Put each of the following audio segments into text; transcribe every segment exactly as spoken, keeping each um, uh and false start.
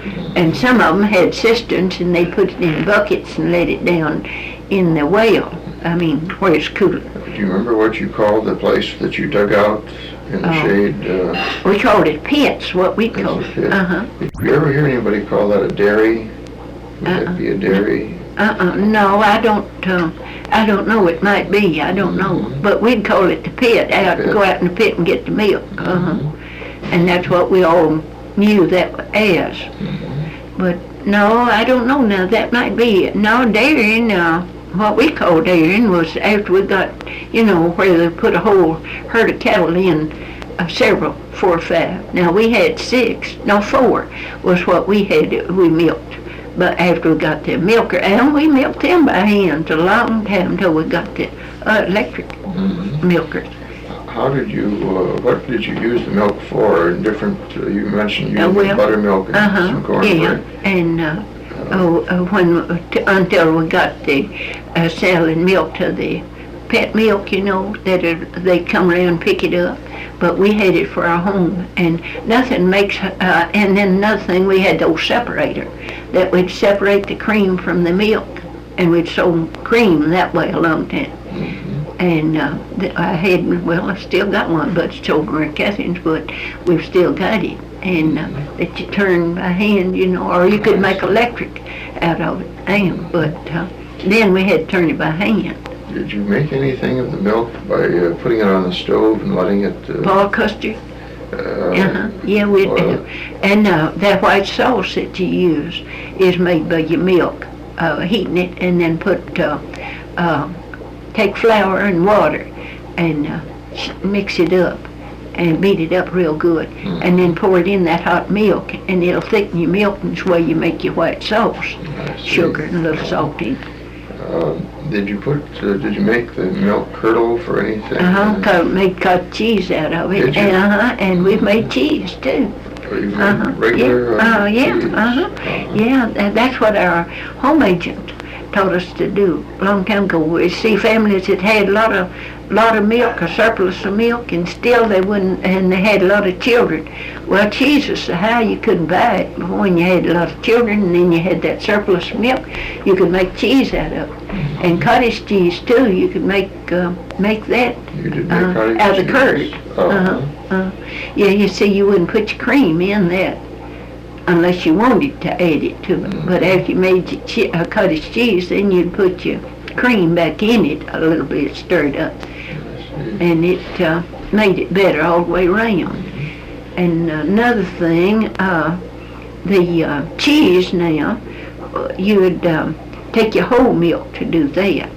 And some of them had cisterns, and they put it in buckets and let it down in the well. I mean, where it's cooler. Do you remember what you called the place that you dug out in the Oh. shade? Uh, We called it pits, what we That's called a it. pit. Uh-huh. Did you ever hear anybody call that a dairy? Would Uh-uh. that be a dairy? Uh-uh, no, I don't, uh, I don't know, it might be, I don't know. Mhm. But we'd call it the pit, out, Pit. go out in the pit and get the milk. Uh-huh. Mhm. And that's what we all knew that as. Mhm. But no, I don't know now, that might be it. No, dairying, uh, what we called dairying was after we got, you know, where they put a whole herd of cattle in, uh, several, four or five. Now, we had six, no, four was what we had, we milked. But after we got the milker, and we milked them by hand a long time until we got the uh, electric Mhm. milkers. How did you, uh, what did you use the milk for in different, uh, you mentioned Uh, using well, buttermilk and Uh-huh, some yeah, cornbread. and, uh, oh, uh, when, uh, t- until we got the, uh, selling milk to the pet milk, you know, that uh, they come around and pick it up. But we had it for our home, and nothing makes, uh, and then another thing, we had the old separator that would separate the cream from the milk, and we'd sold cream that way a long time. Mhm. And uh, th- I had, well, I still got one, but it's over at Catherine's, but we've still got it. And uh, that you turn by hand, you know, or you could make electric out of it. And, but uh, then we had to turn it by hand. Did you make anything of the milk by uh, putting it on the stove and letting it, uh, Paul custard, uh, uh-huh, yeah, we boil do. it? And uh, that white sauce that you use is made by your milk, uh, heating it, and then put, uh, uh, take flour and water and uh, sh- mix it up and beat it up real good, Mhm. and then pour it in that hot milk, and it'll thicken your milk, and it's where you make your white sauce. I see. Sugar and a little salt in. Uh, Did you put, uh, did you make the milk curdle for anything? Uh-huh, cut, made cut cheese out of it, Did you? and uh-huh, and we've made cheese too. Or you made Uh-huh, regular? yeah, uh, uh, yeah, cheese? uh-huh, Uh-huh. yeah, tha- that's what our home agent taught us to do a long time ago. We see families that had a lot of, lot of milk, a surplus of milk, and still they wouldn't, and they had a lot of children. Well, cheese was how you couldn't buy it, but when you had a lot of children and then you had that surplus of milk, you could make cheese out of it. And cottage cheese too, you could make, uh, make that You did make uh, cottage out of the cheese? curd. Uh-huh. Uh-huh. Uh, yeah, you see, you wouldn't put your cream in that unless you wanted to add it to it. But after you made your che- uh, cottage cheese, then you'd put your cream back in it a little bit, stirred up, I see. and it uh, made it better all the way around. And another thing, uh, the uh, cheese now, uh, you would um, take your whole milk to do that.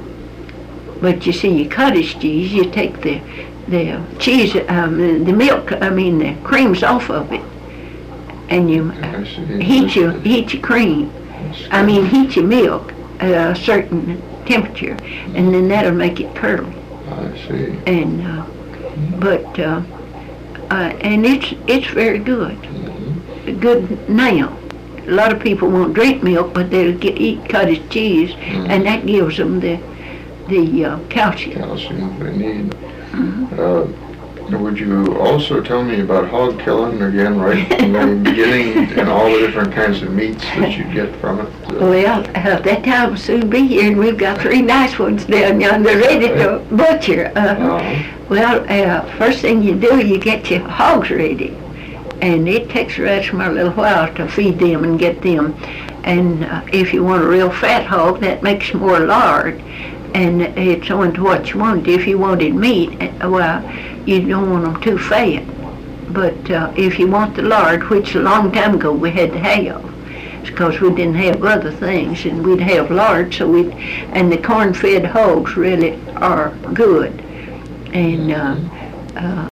But you see, your cottage cheese, you take the the cheese, um, the milk, I mean the creams off of it, and you I see. heat your heat your cream. I mean, heat your milk at a certain temperature, and then that'll make it curdle. I see. And uh, but uh, uh, and it's it's very good, Mhm. good now. A lot of people won't drink milk, but they'll get, eat cottage cheese, Mhm. and that gives them the the uh, calcium. Calcium they need. Mhm. Uh, Would you also tell me about hog killing again, right from the beginning, and all the different kinds of meats that you get from it? Uh, Well, uh, that time will soon be here, and we've got three nice ones down yonder ready to butcher. Uh, uh, well, uh, first thing you do, you get your hogs ready, and it takes us from a little while to feed them and get them. And uh, if you want a real fat hog, that makes more lard, and it's on to what you want. If you wanted meat, uh, well, you don't want them too fat. But uh, if you want the lard, which a long time ago we had to have, because we didn't have other things, and we'd have lard, so we, and the corn-fed hogs really are good. And uh, uh,